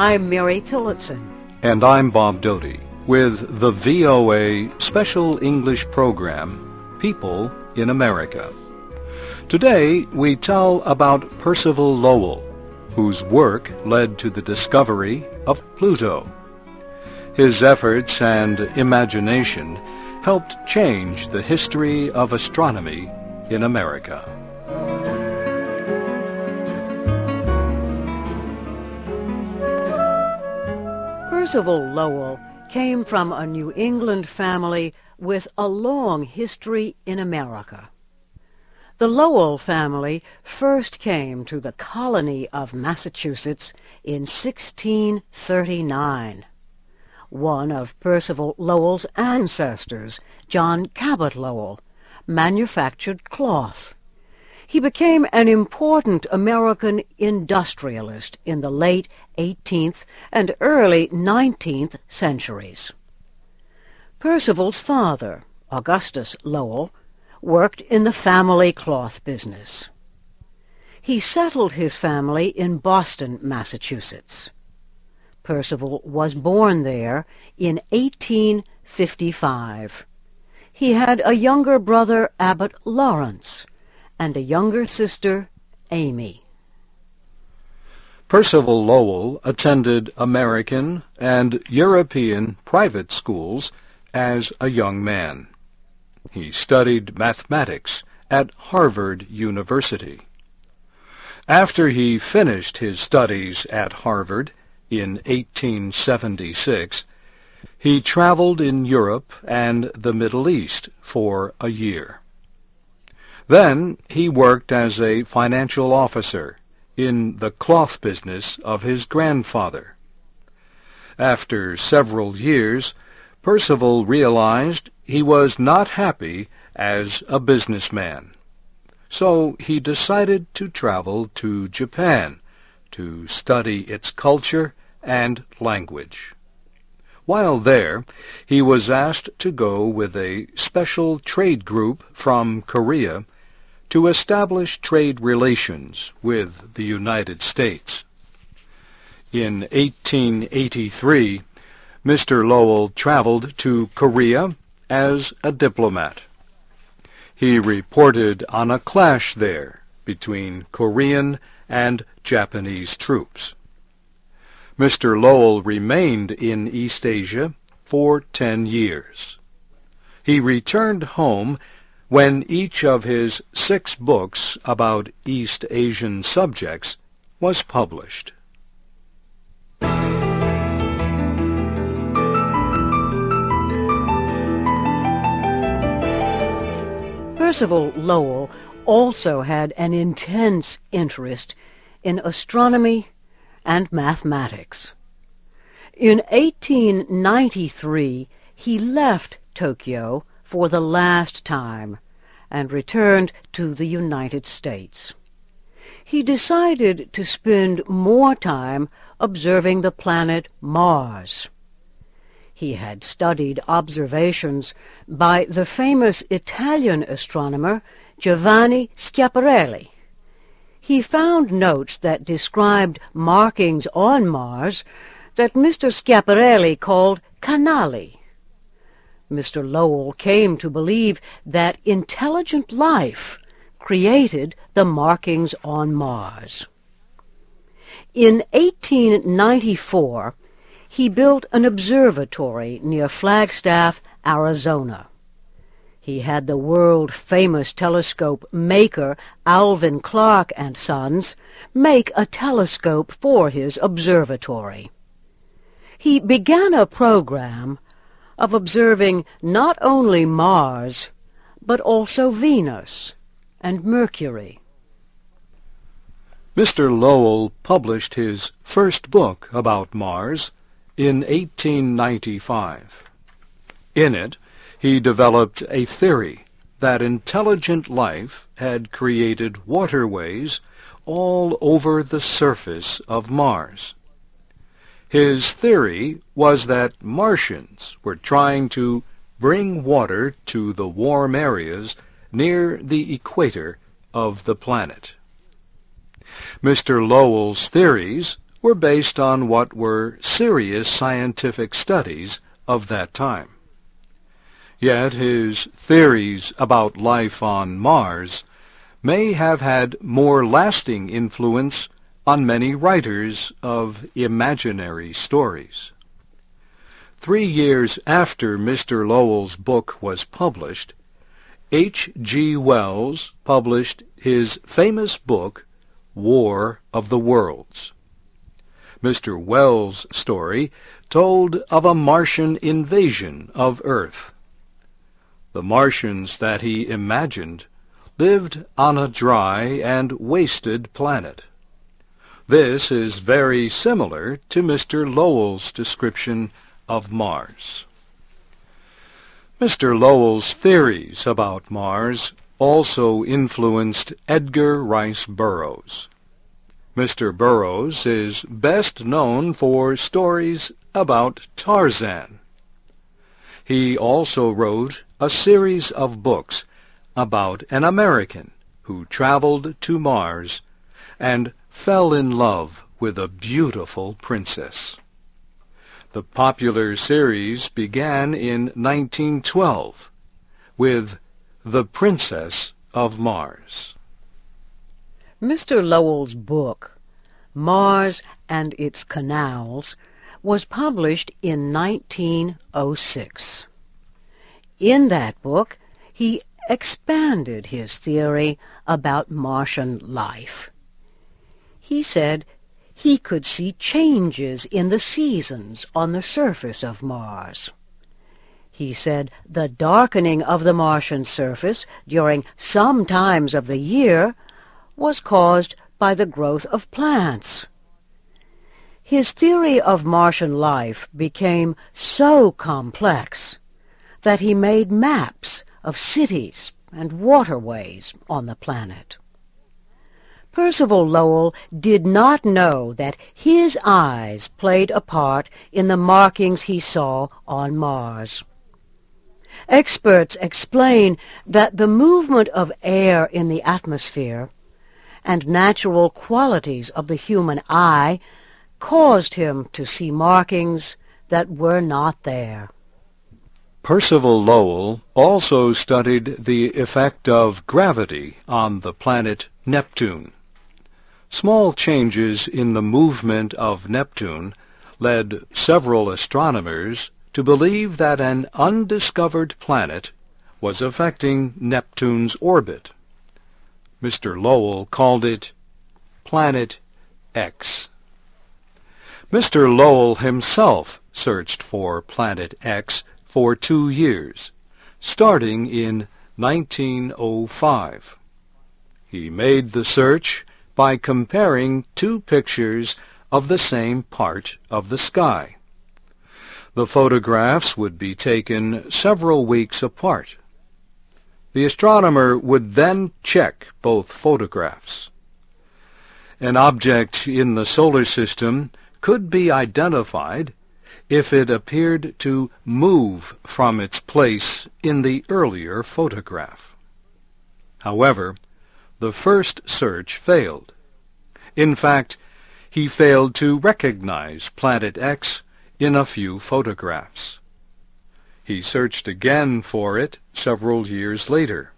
I'm Mary Tillotson. And I'm Bob Doty with the VOA Special English Program, People in America. Today we tell about Percival Lowell, whose work led to the discovery of Pluto. His efforts and imagination helped change the history of astronomy in America. Percival Lowell came from a New England family with a long history in America. The Lowell family first came to the colony of Massachusetts in 1639. One of Percival Lowell's ancestors, John Cabot Lowell, manufactured cloth. He became an important American industrialist in the late 18th and early 19th centuries. Percival's father, Augustus Lowell, worked in the family cloth business. He settled his family in Boston, Massachusetts. Percival was born there in 1855. He had a younger brother, Abbott Lawrence, and a younger sister, Amy. Percival Lowell attended American and European private schools as a young man. He studied mathematics at Harvard University. After he finished his studies at Harvard in 1876, he traveled in Europe and the Middle East for a year. Then he worked as a financial officer in the cloth business of his grandfather. After several years, Percival realized he was not happy as a businessman. So he decided to travel to Japan to study its culture and language. While there, he was asked to go with a special trade group from Korea to establish trade relations with the United States. In 1883, Mr. Lowell traveled to Korea as a diplomat. He reported on a clash there between Korean and Japanese troops. Mr. Lowell remained in East Asia for 10 years. He returned home when each of his 6 books about East Asian subjects was published. Percival Lowell also had an intense interest in astronomy and mathematics. In 1893, he left Tokyo for the last time and returned to the United States. He decided to spend more time observing the planet Mars. He had studied observations by the famous Italian astronomer Giovanni Schiaparelli. He found notes that described markings on Mars that Mr. Schiaparelli called canali. Mr. Lowell came to believe that intelligent life created the markings on Mars. In 1894, he built an observatory near Flagstaff, Arizona. He had the world-famous telescope maker Alvin Clark and Sons make a telescope for his observatory. He began a program of observing not only Mars, but also Venus and Mercury. Mr. Lowell published his first book about Mars in 1895. In it, he developed a theory that intelligent life had created waterways all over the surface of Mars. His theory was that Martians were trying to bring water to the warm areas near the equator of the planet. Mr. Lowell's theories were based on what were serious scientific studies of that time. Yet his theories about life on Mars may have had more lasting influence on many writers of imaginary stories. 3 years after Mr. Lowell's book was published, H.G. Wells published his famous book, War of the Worlds. Mr. Wells' story told of a Martian invasion of Earth. The Martians that he imagined lived on a dry and wasted planet. This is very similar to Mr. Lowell's description of Mars. Mr. Lowell's theories about Mars also influenced Edgar Rice Burroughs. Mr. Burroughs is best known for stories about Tarzan. He also wrote a series of books about an American who traveled to Mars and fell in love with a beautiful princess. The popular series began in 1912 with The Princess of Mars. Mr. Lowell's book, Mars and Its Canals, was published in 1906. In that book, he expanded his theory about Martian life. He said he could see changes in the seasons on the surface of Mars. He said the darkening of the Martian surface during some times of the year was caused by the growth of plants. His theory of Martian life became so complex that he made maps of cities and waterways on the planet. Percival Lowell did not know that his eyes played a part in the markings he saw on Mars. Experts explain that the movement of air in the atmosphere and natural qualities of the human eye caused him to see markings that were not there. Percival Lowell also studied the effect of gravity on the planet Neptune. Small changes in the movement of Neptune led several astronomers to believe that an undiscovered planet was affecting Neptune's orbit. Mr. Lowell called it Planet X. Mr. Lowell himself searched for Planet X for 2 years, starting in 1905. He made the search by comparing 2 pictures of the same part of the sky. The photographs would be taken several weeks apart. The astronomer would then check both photographs. An object in the solar system could be identified if it appeared to move from its place in the earlier photograph. However, the first search failed. In fact, he failed to recognize Planet X in a few photographs. He searched again for it several years later.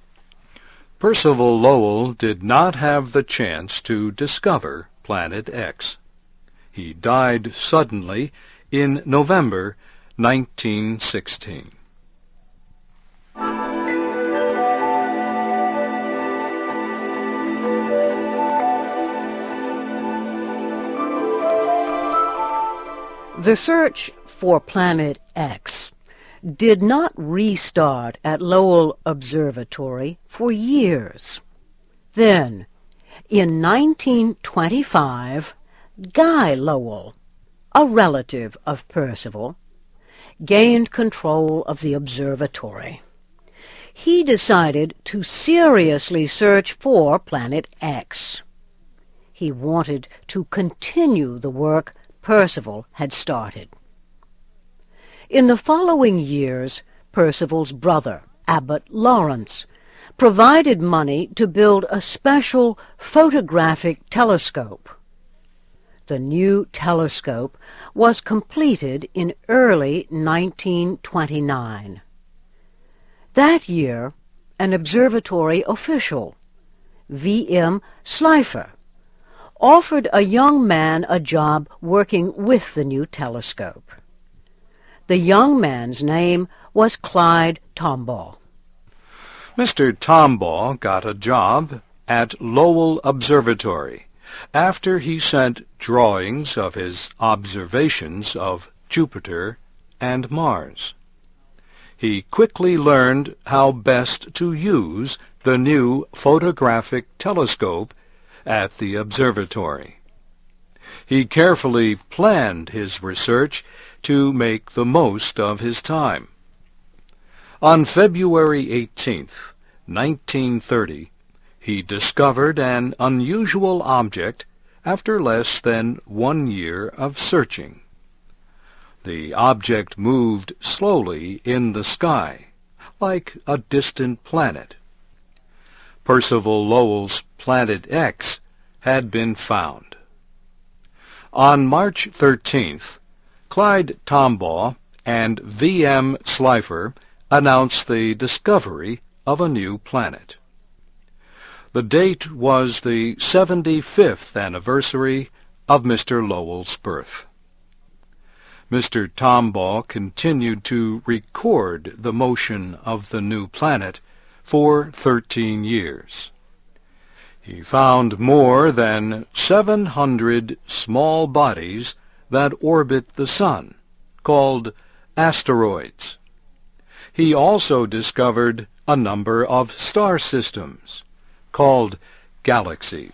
Percival Lowell did not have the chance to discover Planet X. He died suddenly in November 1916. The search for Planet X did not restart at Lowell Observatory for years. Then, in 1925, Guy Lowell, a relative of Percival, gained control of the observatory. He decided to seriously search for Planet X. He wanted to continue the work Percival had started. In the following years, Percival's brother, Abbot Lawrence, provided money to build a special photographic telescope. the new telescope was completed in early 1929. That year, an observatory official, V.M. Slipher, offered a young man a job working with the new telescope. The young man's name was Clyde Tombaugh. Mr. Tombaugh got a job at Lowell Observatory after he sent drawings of his observations of Jupiter and Mars. He quickly learned how best to use the new photographic telescope at the observatory. He carefully planned his research to make the most of his time. On February 18, 1930, he discovered an unusual object after less than 1 year of searching. The object moved slowly in the sky, like a distant planet. Percival Lowell's Planet X had been found. On March 13th, Clyde Tombaugh and V.M. Slipher announced the discovery of a new planet. The date was the 75th anniversary of Mr. Lowell's birth. Mr. Tombaugh continued to record the motion of the new planet for 13 years. He found more than 700 small bodies that orbit the Sun, called asteroids. He also discovered a number of star systems, called galaxies.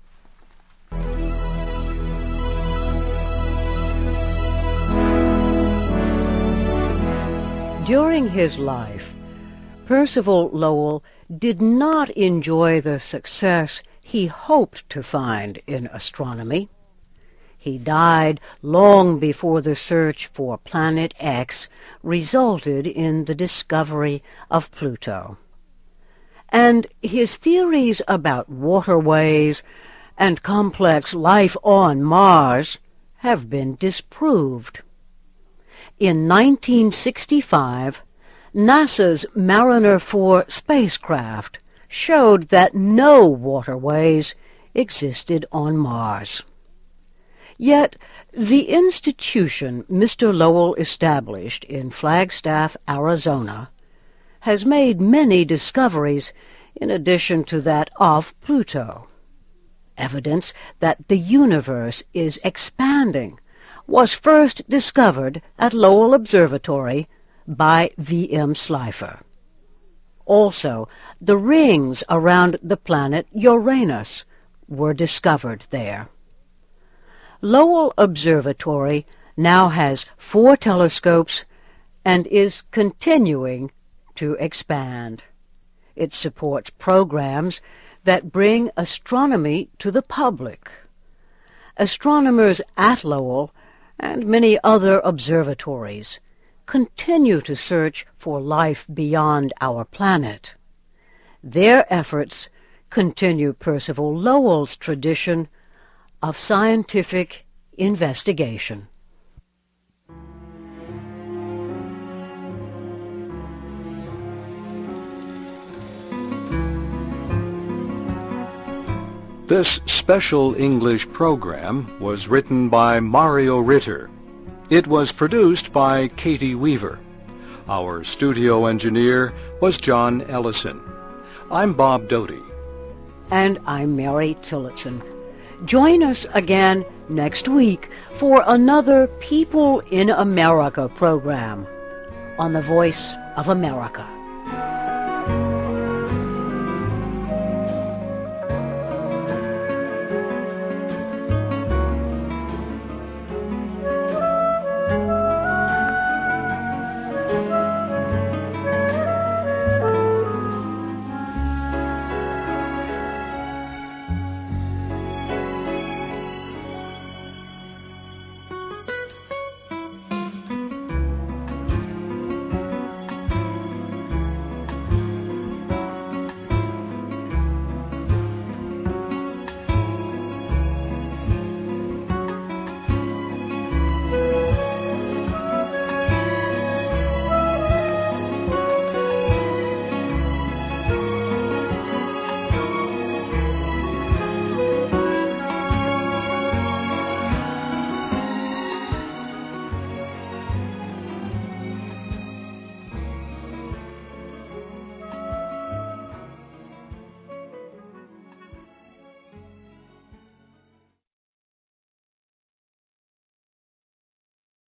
During his life, Percival Lowell did not enjoy the success he hoped to find in astronomy. He died long before the search for Planet X resulted in the discovery of Pluto. And his theories about waterways and complex life on Mars have been disproved. In 1965, NASA's Mariner 4 spacecraft showed that no waterways existed on Mars. Yet the institution Mr. Lowell established in Flagstaff, Arizona, has made many discoveries in addition to that of Pluto. Evidence that the universe is expanding was first discovered at Lowell Observatory by V.M. Slipher. Also, the rings around the planet Uranus were discovered there. Lowell Observatory now has 4 telescopes and is continuing to expand. It supports programs that bring astronomy to the public. Astronomers at Lowell and many other observatories continue to search for life beyond our planet. Their efforts continue Percival Lowell's tradition of scientific investigation. This special English program was written by Mario Ritter. It was produced by Katie Weaver. Our studio engineer was John Ellison. I'm Bob Doty. And I'm Mary Tillotson. Join us again next week for another People in America program on the Voice of America.